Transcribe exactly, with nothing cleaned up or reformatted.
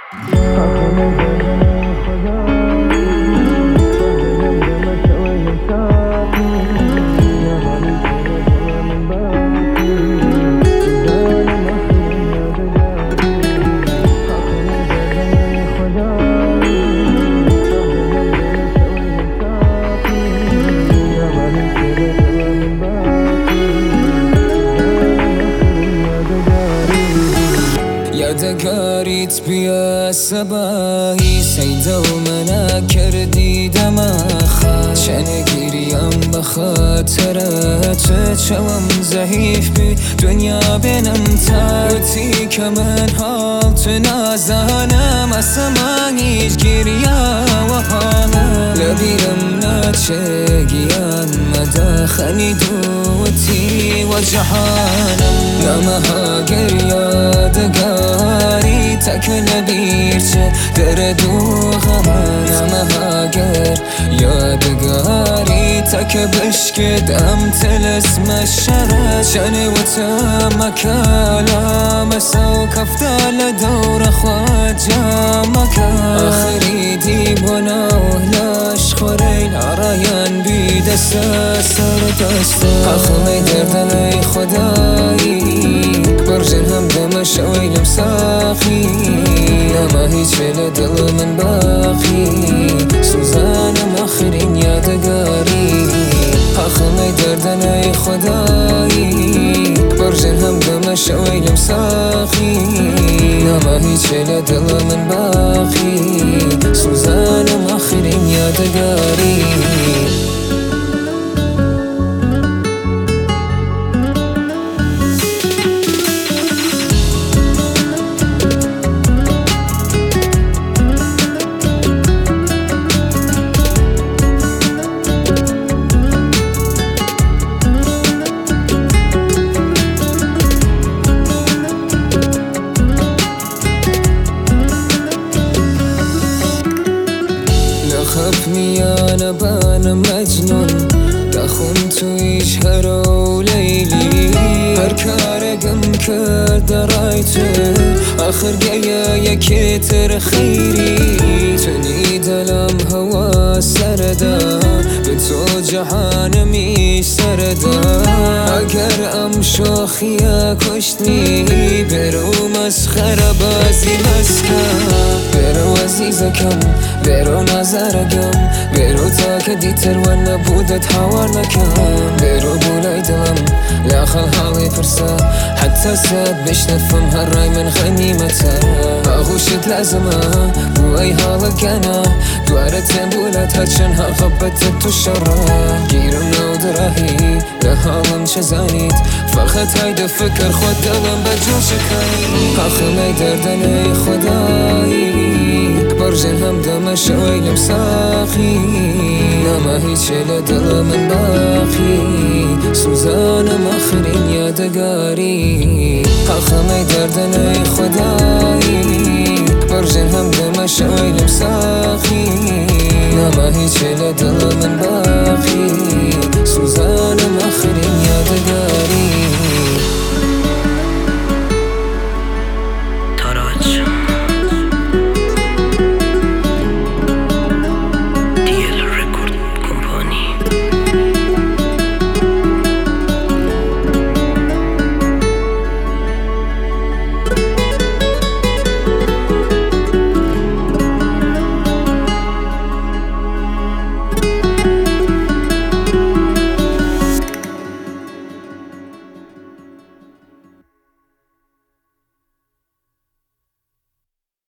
یادگاریت بیا صباحی سیدا و منو کردی دماخه چنه گیریم بخاطرت چوم ضعیف بی دنیا بینم تاوتی که من حالت نازانم اصلا هیچ گیریا و حالم لبیرم ناچه گیان مداخنی دوتی و جهانم نمها یادگاری تک نبیر چه درد و غمان نمها گر یادگاری تک بشکدم تلسم الشرد شنی و تم کلام سو کفتال دور خواد جامك آخری دیبونا و لاش خورین عراین بی دست سر دست آخمی دردن ای خدایی برجن هم دم شویلم ساخی نما هیچ فعل دل من باقی سوزانم آخرین یادگاری آخمی دردن ای خدایی برجن هم دم شویلم ساخی نما هیچ فعل دل من باقی سوزانم آخرین یادگاری خفني أنا بان مجنون دخون تويش هرو ليلي هركار قم كرد رايته آخر جايا يكتر خيري تني دلم هوا سردا بتو جهان ميش سردا اگر ام شوخيا كشتني برو مسخرة بازي مسكا برو عزيزكم برو نظركم برو تاك ديتر وانا بودت حوار نكم برو بولاي دلم لا خل حالي فرصة حتى ساد بيش نفهم هالراي من غنيمتها اغوشت لازمة بو اي حالك انا دوارتين بولات هاتشنها غبتت تشرا جيرم نو دراهي لحالم شزانيت فالخت هاي دفكر خود دلم بجوشكاي اخمي دردن اي خداي برجن هم دم شويلم ساخي نما هيچ لدل من باقي سوزانم آخرین یادگاری آخمی دردن ای خدایی برجن هم دم شویلم ساخی نما هیچ لدل من باقی سوزانم آخرین